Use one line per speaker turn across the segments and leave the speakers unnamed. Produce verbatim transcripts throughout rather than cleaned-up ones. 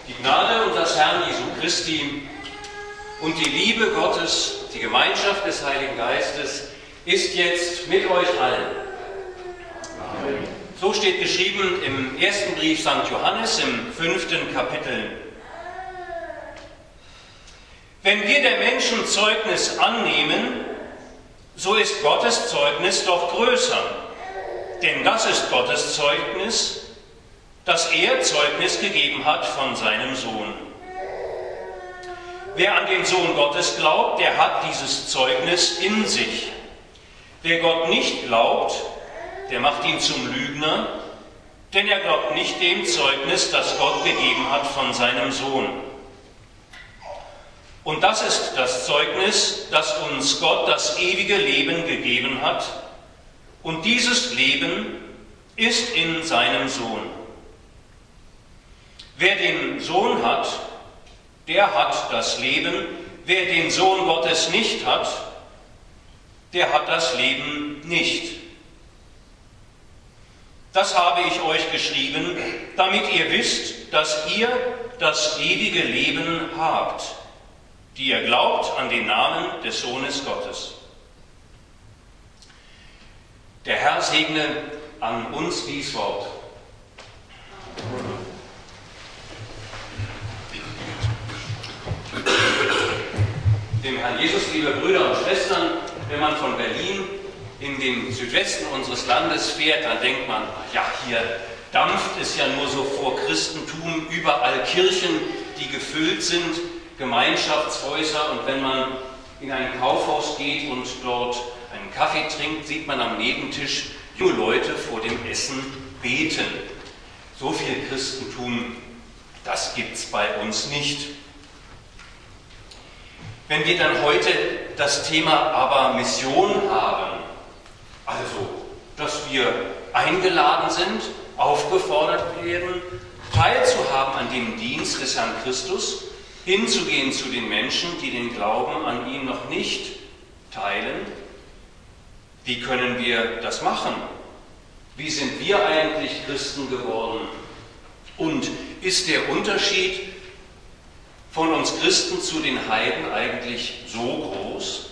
Die Gnade unseres Herrn Jesu Christi und die Liebe Gottes, die Gemeinschaft des Heiligen Geistes ist jetzt mit euch allen. Amen. So steht geschrieben im ersten Brief Sankt Johannes im fünften Kapitel. Wenn wir der Menschen Zeugnis annehmen, so ist Gottes Zeugnis doch größer. Denn das ist Gottes Zeugnis, dass er Zeugnis gegeben hat von seinem Sohn. Wer an den Sohn Gottes glaubt, der hat dieses Zeugnis in sich. Wer Gott nicht glaubt, der macht ihn zum Lügner, denn er glaubt nicht dem Zeugnis, das Gott gegeben hat von seinem Sohn. Und das ist das Zeugnis, dass uns Gott das ewige Leben gegeben hat. Und dieses Leben ist in seinem Sohn. Wer den Sohn hat, der hat das Leben. Wer den Sohn Gottes nicht hat, der hat das Leben nicht. Das habe ich euch geschrieben, damit ihr wisst, dass ihr das ewige Leben habt, die ihr glaubt an den Namen des Sohnes Gottes. Der Herr segne an uns dies Wort. Dem Herrn Jesus, liebe Brüder und Schwestern, wenn man von Berlin in den Südwesten unseres Landes fährt, dann denkt man, ja, hier dampft es ja nur so vor Christentum, überall Kirchen, die gefüllt sind, Gemeinschaftshäuser, und wenn man in ein Kaufhaus geht und dort einen Kaffee trinkt, sieht man am Nebentisch junge Leute vor dem Essen beten. So viel Christentum, das gibt es bei uns nicht. Wenn wir dann heute das Thema aber Mission haben, also, dass wir eingeladen sind, aufgefordert werden, teilzuhaben an dem Dienst des Herrn Christus, hinzugehen zu den Menschen, die den Glauben an ihn noch nicht teilen. Wie können wir das machen? Wie sind wir eigentlich Christen geworden? Und ist der Unterschied von uns Christen zu den Heiden eigentlich so groß?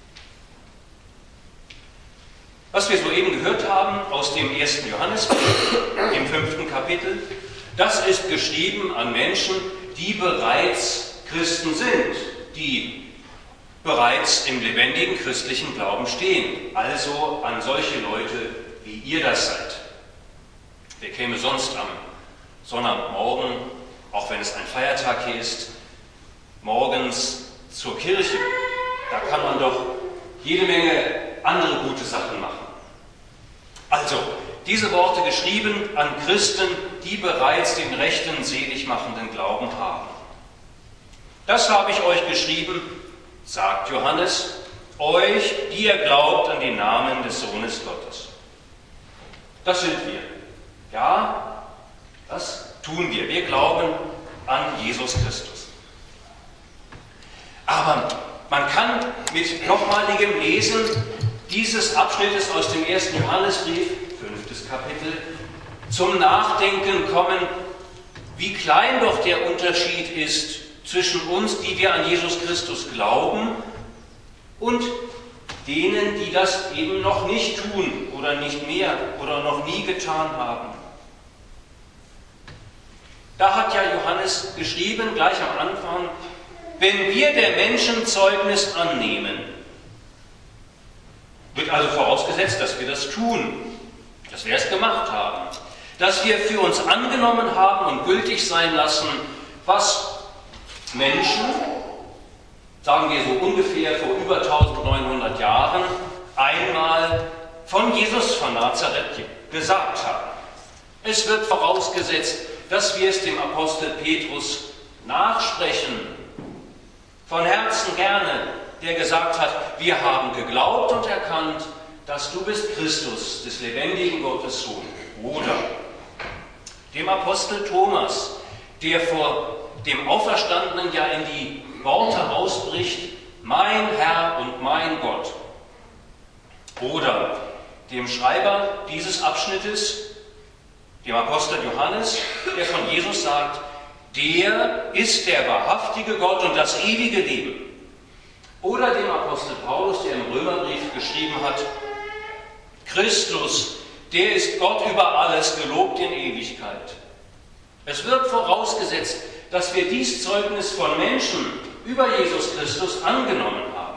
Was wir soeben gehört haben aus dem ersten Johannesbrief, im fünften Kapitel, das ist geschrieben an Menschen, die bereits Christen sind, die bereits im lebendigen christlichen Glauben stehen, also an solche Leute, wie ihr das seid. Wer käme sonst am Sonntagmorgen, auch wenn es ein Feiertag hier ist, morgens zur Kirche? Da kann man doch jede Menge andere gute Sachen machen. Also, diese Worte geschrieben an Christen, die bereits den rechten, seligmachenden Glauben haben. Das habe ich euch geschrieben, sagt Johannes, euch, die ihr glaubt an den Namen des Sohnes Gottes. Das sind wir. Ja, das tun wir. Wir glauben an Jesus Christus. Aber man kann mit nochmaligem Lesen dieses Abschnittes aus dem ersten Johannesbrief, fünftes Kapitel, zum Nachdenken kommen, wie klein doch der Unterschied ist zwischen uns, die wir an Jesus Christus glauben, und denen, die das eben noch nicht tun oder nicht mehr oder noch nie getan haben. Da hat ja Johannes geschrieben, gleich am Anfang, wenn wir der Menschen Zeugnis annehmen, wird also vorausgesetzt, dass wir das tun, dass wir es gemacht haben, dass wir für uns angenommen haben und gültig sein lassen, was Menschen, sagen wir so ungefähr vor über neunzehnhundert Jahren, einmal von Jesus von Nazareth gesagt haben. Es wird vorausgesetzt, dass wir es dem Apostel Petrus nachsprechen, von Herzen gerne, der gesagt hat, wir haben geglaubt und erkannt, dass du bist Christus, des lebendigen Gottes Sohn. Oder dem Apostel Thomas, der vor dem Auferstandenen ja in die Worte ausbricht, mein Herr und mein Gott. Oder dem Schreiber dieses Abschnittes, dem Apostel Johannes, der von Jesus sagt, der ist der wahrhaftige Gott und das ewige Leben. Oder dem Apostel Paulus, der im Römerbrief geschrieben hat, Christus, der ist Gott über alles, gelobt in Ewigkeit. Es wird vorausgesetzt, dass wir dies Zeugnis von Menschen über Jesus Christus angenommen haben.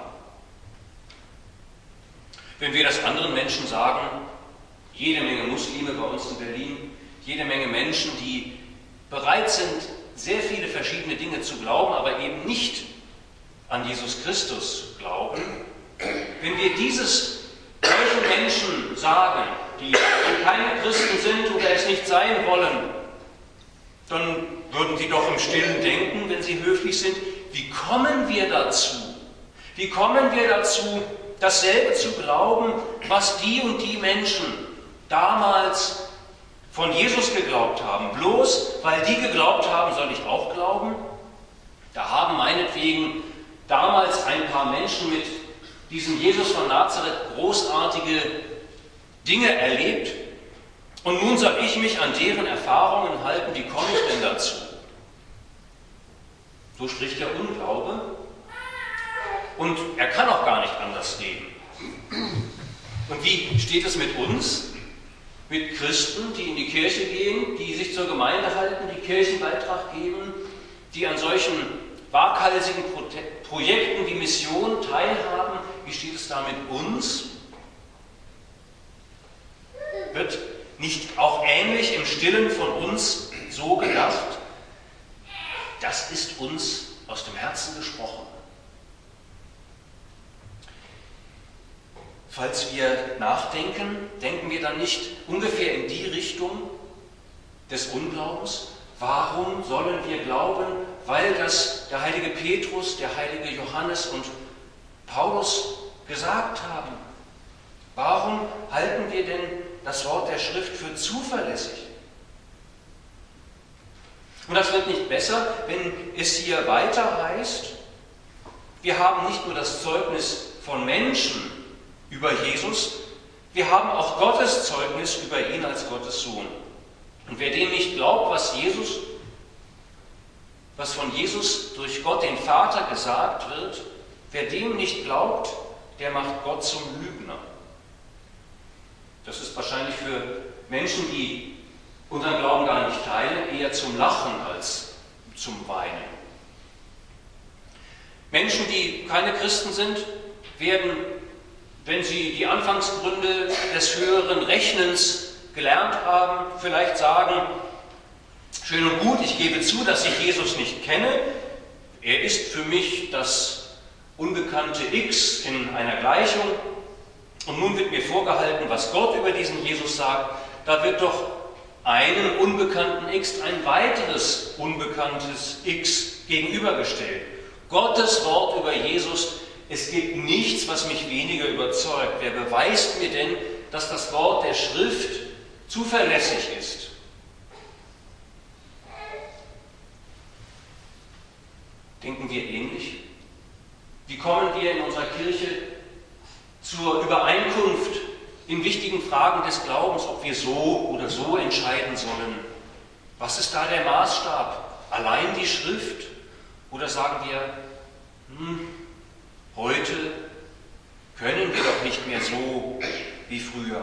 Wenn wir das anderen Menschen sagen, jede Menge Muslime bei uns in Berlin, jede Menge Menschen, die bereit sind, sehr viele verschiedene Dinge zu glauben, aber eben nicht an Jesus Christus glauben, wenn wir dieses solchen Menschen sagen, die keine Christen sind oder es nicht sein wollen, dann würden sie doch im Stillen denken, wenn sie höflich sind, wie kommen wir dazu? Wie kommen wir dazu, dasselbe zu glauben, was die und die Menschen damals von Jesus geglaubt haben? Bloß weil die geglaubt haben, soll ich auch glauben? Da haben meinetwegen damals ein paar Menschen mit diesem Jesus von Nazareth großartige Dinge erlebt. Und nun soll ich mich an deren Erfahrungen halten, wie komme ich denn dazu? So spricht der Unglaube. Und er kann auch gar nicht anders leben. Und wie steht es mit uns? Mit Christen, die in die Kirche gehen, die sich zur Gemeinde halten, die Kirchenbeitrag geben, die an solchen waghalsigen Projekten wie Mission teilhaben. Wie steht es da mit uns? Wird nicht auch ähnlich im Stillen von uns so gedacht? Das ist uns aus dem Herzen gesprochen. Falls wir nachdenken, denken wir dann nicht ungefähr in die Richtung des Unglaubens? Warum sollen wir glauben? Weil das der heilige Petrus, der heilige Johannes und Paulus gesagt haben. Warum halten wir denn das Wort der Schrift für zuverlässig? Und das wird nicht besser, wenn es hier weiter heißt, wir haben nicht nur das Zeugnis von Menschen über Jesus, wir haben auch Gottes Zeugnis über ihn als Gottes Sohn. Und wer dem nicht glaubt, was Jesus, was von Jesus durch Gott den Vater gesagt wird, wer dem nicht glaubt, der macht Gott zum Lügner. Das ist wahrscheinlich für Menschen, die unseren Glauben gar nicht teilen, eher zum Lachen als zum Weinen. Menschen, die keine Christen sind, werden, wenn sie die Anfangsgründe des höheren Rechnens gelernt haben, vielleicht sagen, schön und gut, ich gebe zu, dass ich Jesus nicht kenne. Er ist für mich das unbekannte X in einer Gleichung. Und nun wird mir vorgehalten, was Gott über diesen Jesus sagt. Da wird doch einem unbekannten X ein weiteres unbekanntes X gegenübergestellt. Gottes Wort über Jesus, es gibt nichts, was mich weniger überzeugt. Wer beweist mir denn, dass das Wort der Schrift zuverlässig ist? Denken wir ähnlich? Wie kommen wir in unserer Kirche zur Übereinkunft in wichtigen Fragen des Glaubens, ob wir so oder so entscheiden sollen? Was ist da der Maßstab? Allein die Schrift? Oder sagen wir, hm, heute können wir doch nicht mehr so wie früher?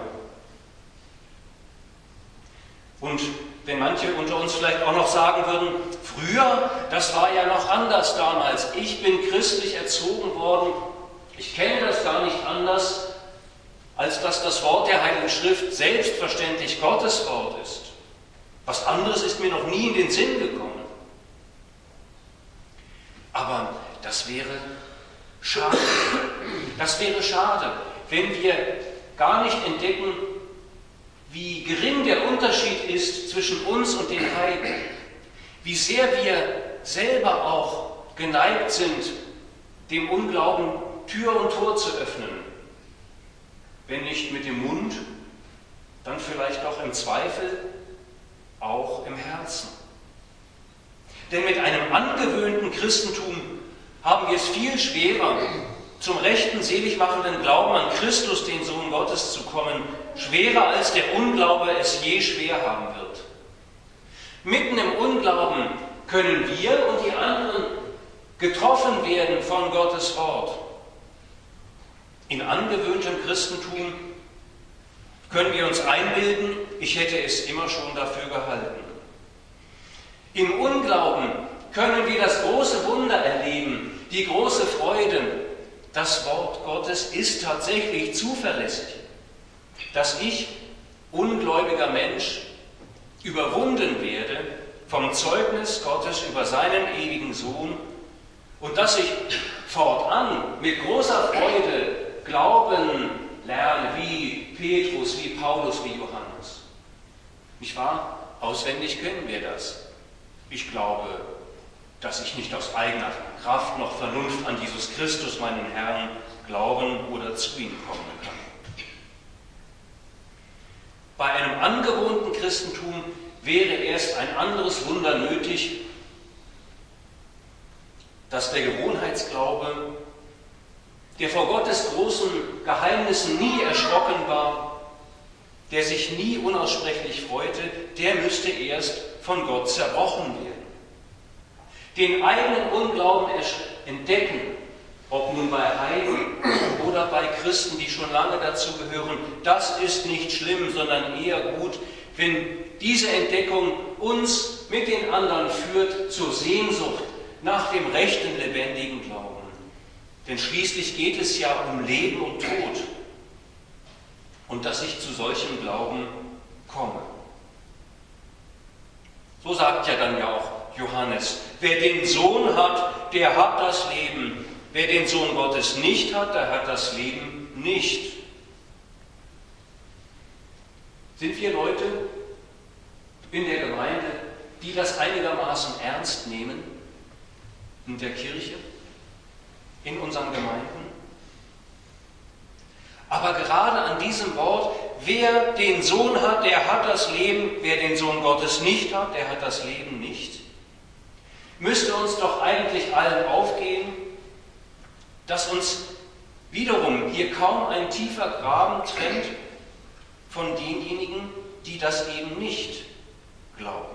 Und wenn manche unter uns vielleicht auch noch sagen würden, früher, das war ja noch anders damals. Ich bin christlich erzogen worden. Ich kenne das gar nicht anders, als dass das Wort der Heiligen Schrift selbstverständlich Gottes Wort ist. Was anderes ist mir noch nie in den Sinn gekommen. Aber das wäre schade. Das wäre schade, wenn wir gar nicht entdecken, wie gering der Unterschied ist zwischen uns und den Heiden. Wie sehr wir selber auch geneigt sind, dem Unglauben Tür und Tor zu öffnen. Wenn nicht mit dem Mund, dann vielleicht doch im Zweifel auch im Herzen. Denn mit einem angewöhnten Christentum haben wir es viel schwerer, zum rechten, seligmachenden Glauben an Christus, den Sohn Gottes, zu kommen, schwerer als der Unglaube es je schwer haben wird. Mitten im Unglauben können wir und die anderen getroffen werden von Gottes Wort. In angewöhntem Christentum können wir uns einbilden, ich hätte es immer schon dafür gehalten. Im Unglauben können wir das große Wunder erleben, die große Freude. Das Wort Gottes ist tatsächlich zuverlässig. Dass ich, ungläubiger Mensch, überwunden werde vom Zeugnis Gottes über seinen ewigen Sohn und dass ich fortan mit großer Freude glauben lerne, wie Petrus, wie Paulus, wie Johannes. Nicht wahr? Auswendig kennen wir das. Ich glaube, dass ich nicht aus eigener Kraft noch Vernunft an Jesus Christus, meinen Herrn, glauben oder zu ihm kommen kann. Bei einem angewohnten Christentum wäre erst ein anderes Wunder nötig, dass der Gewohnheitsglaube, der vor Gottes großen Geheimnissen nie erschrocken war, der sich nie unaussprechlich freute, der müsste erst von Gott zerbrochen werden. Den eigenen Unglauben entdecken, ob nun bei Heiden oder bei Christen, die schon lange dazu gehören, das ist nicht schlimm, sondern eher gut, wenn diese Entdeckung uns mit den anderen führt zur Sehnsucht nach dem rechten, lebendigen Glauben. Denn schließlich geht es ja um Leben und Tod und dass ich zu solchem Glauben komme. So sagt ja dann ja auch Johannes, wer den Sohn hat, der hat das Leben. Wer den Sohn Gottes nicht hat, der hat das Leben nicht. Sind wir Leute in der Gemeinde, die das einigermaßen ernst nehmen, in der Kirche, in unseren Gemeinden? Aber gerade an diesem Wort, wer den Sohn hat, der hat das Leben, wer den Sohn Gottes nicht hat, der hat das Leben nicht, müsste uns doch eigentlich allen aufgehen, dass uns wiederum hier kaum ein tiefer Graben trennt von denjenigen, die das eben nicht glauben.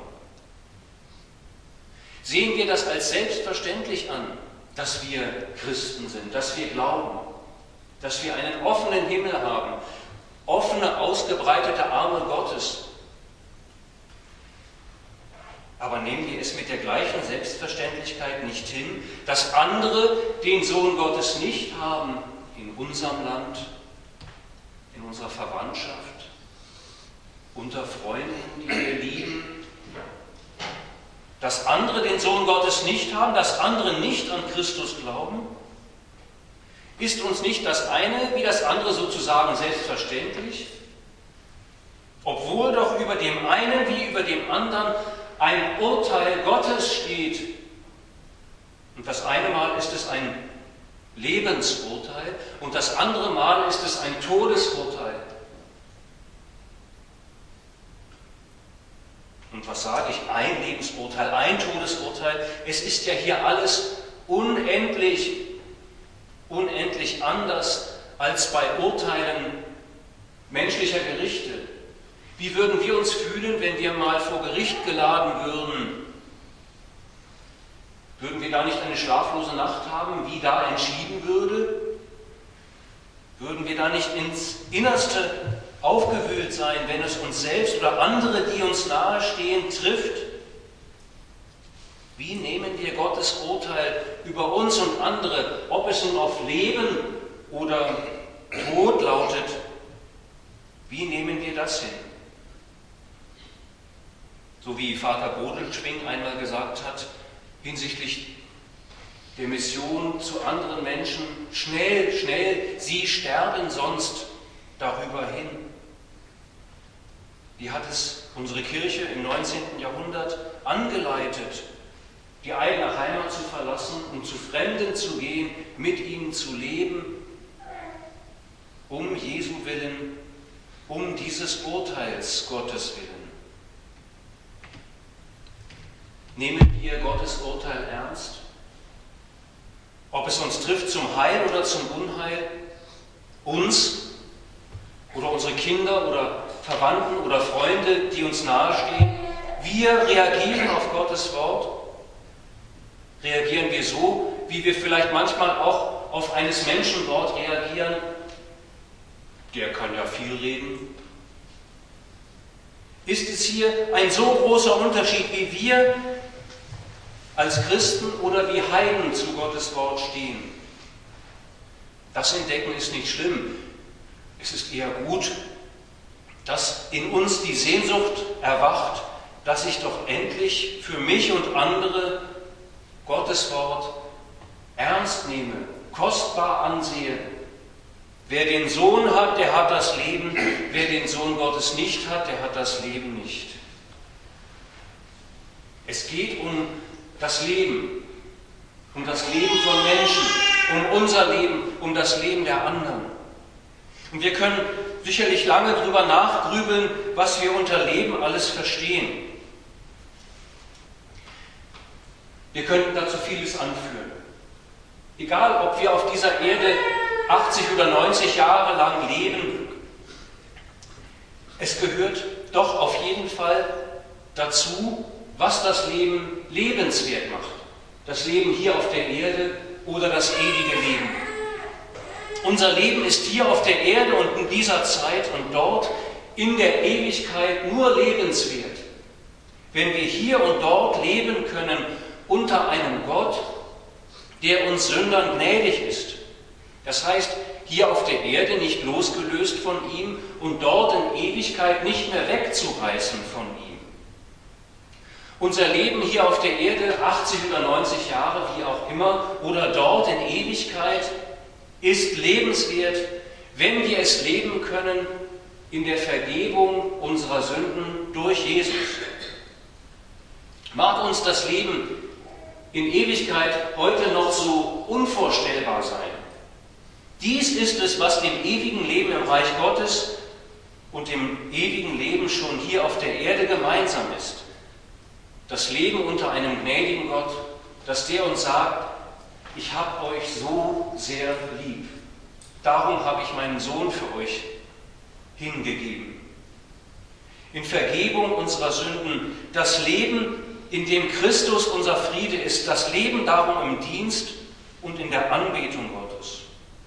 Sehen wir das als selbstverständlich an, dass wir Christen sind, dass wir glauben, dass wir einen offenen Himmel haben, offene, ausgebreitete Arme Gottes. Aber nehmen wir es mit der gleichen Selbstverständlichkeit nicht hin, dass andere den Sohn Gottes nicht haben in unserem Land, in unserer Verwandtschaft, unter Freunden, die wir lieben, dass andere den Sohn Gottes nicht haben, dass andere nicht an Christus glauben? Ist uns nicht das eine wie das andere sozusagen selbstverständlich? Obwohl doch über dem einen wie über dem anderen ein Urteil Gottes steht. Und das eine Mal ist es ein Lebensurteil und das andere Mal ist es ein Todesurteil. Und was sage ich? Ein Lebensurteil, ein Todesurteil. Es ist ja hier alles unendlich, unendlich anders als bei Urteilen menschlicher Gerichte. Wie würden wir uns fühlen, wenn wir mal vor Gericht geladen würden? Würden wir da nicht eine schlaflose Nacht haben, wie da entschieden würde? Würden wir da nicht ins Innerste aufgewühlt sein, wenn es uns selbst oder andere, die uns nahestehen, trifft? Wie nehmen wir Gottes Urteil über uns und andere, ob es nun auf Leben oder Tod lautet? Wie nehmen wir das hin? So wie Vater Bodelschwing einmal gesagt hat, hinsichtlich der Mission zu anderen Menschen, schnell, schnell, sie sterben sonst darüber hin. Wie hat es unsere Kirche im neunzehnten Jahrhundert angeleitet, die eigene Heimat zu verlassen und zu Fremden zu gehen, mit ihnen zu leben, um Jesu willen, um dieses Urteils Gottes willen. Nehmen wir Gottes Urteil ernst? Ob es uns trifft zum Heil oder zum Unheil, uns oder unsere Kinder oder Verwandten oder Freunde, die uns nahestehen, wir reagieren auf Gottes Wort. reagieren wir so, wie wir vielleicht manchmal auch auf eines Menschen Wort reagieren? Der kann ja viel reden. Ist es hier ein so großer Unterschied, wie wir als Christen oder wie Heiden zu Gottes Wort stehen? Das Entdecken ist nicht schlimm. Es ist eher gut, dass in uns die Sehnsucht erwacht, dass ich doch endlich für mich und andere Gottes Wort ernst nehme, kostbar ansehe. Wer den Sohn hat, der hat das Leben. Wer den Sohn Gottes nicht hat, der hat das Leben nicht. Es geht um das Leben, um das Leben von Menschen, um unser Leben, um das Leben der anderen. Und wir können sicherlich lange darüber nachgrübeln, was wir unter Leben alles verstehen. Wir könnten dazu vieles anführen. Egal, ob wir auf dieser Erde achtzig oder neunzig Jahre lang leben, es gehört doch auf jeden Fall dazu, was das Leben lebenswert macht. Das Leben hier auf der Erde oder das ewige Leben. Unser Leben ist hier auf der Erde und in dieser Zeit und dort in der Ewigkeit nur lebenswert, wenn wir hier und dort leben können unter einem Gott, der uns Sündern gnädig ist. Das heißt, hier auf der Erde nicht losgelöst von ihm und dort in Ewigkeit nicht mehr wegzureißen von ihm. Unser Leben hier auf der Erde, achtzig oder neunzig Jahre, wie auch immer, oder dort in Ewigkeit, ist lebenswert, wenn wir es leben können in der Vergebung unserer Sünden durch Jesus. Mag uns das Leben in Ewigkeit heute noch so unvorstellbar sein. Dies ist es, was dem ewigen Leben im Reich Gottes und dem ewigen Leben schon hier auf der Erde gemeinsam ist. Das Leben unter einem gnädigen Gott, dass der uns sagt, ich habe euch so sehr lieb. Darum habe ich meinen Sohn für euch hingegeben. In Vergebung unserer Sünden, das Leben, in dem Christus unser Friede ist, das Leben darum im Dienst und in der Anbetung Gottes.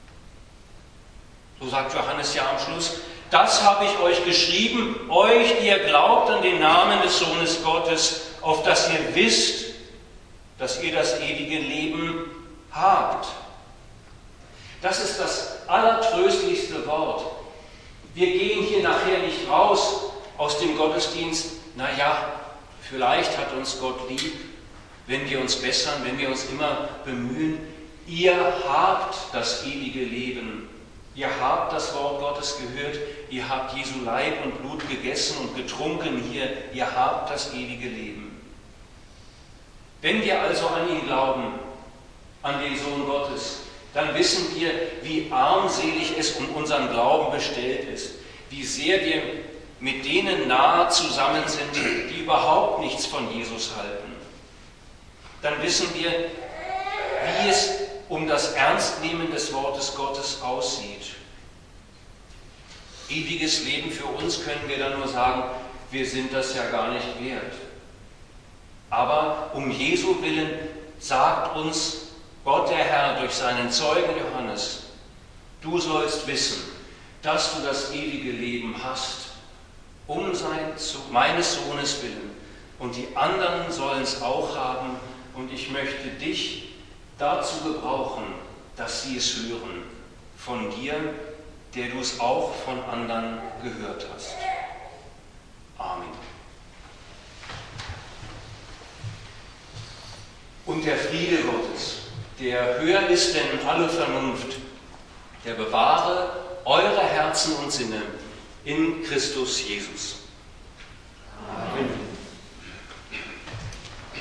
So sagt Johannes ja am Schluss, das habe ich euch geschrieben, euch, die ihr glaubt an den Namen des Sohnes Gottes, auf dass ihr wisst, dass ihr das ewige Leben habt. Das ist das allertröstlichste Wort. Wir gehen hier nachher nicht raus aus dem Gottesdienst, naja, vielleicht hat uns Gott lieb, wenn wir uns bessern, wenn wir uns immer bemühen. Ihr habt das ewige Leben. Ihr habt das Wort Gottes gehört. Ihr habt Jesu Leib und Blut gegessen und getrunken hier. Ihr habt das ewige Leben. Wenn wir also an ihn glauben, an den Sohn Gottes, dann wissen wir, wie armselig es um unseren Glauben bestellt ist, wie sehr wir mit denen nahe zusammen sind, die überhaupt nichts von Jesus halten. Dann wissen wir, wie es um das Ernstnehmen des Wortes Gottes aussieht. Ewiges Leben für uns können wir dann nur sagen, wir sind das ja gar nicht wert. Aber um Jesu willen sagt uns Gott der Herr durch seinen Zeugen Johannes, du sollst wissen, dass du das ewige Leben hast, um sein, meines Sohnes willen. Und die anderen sollen es auch haben. Und ich möchte dich dazu gebrauchen, dass sie es hören. Von dir, der du es auch von anderen gehört hast. Amen. Und der Friede Gottes, der höher ist denn alle Vernunft, der bewahre eure Herzen und Sinne in Christus Jesus. Amen.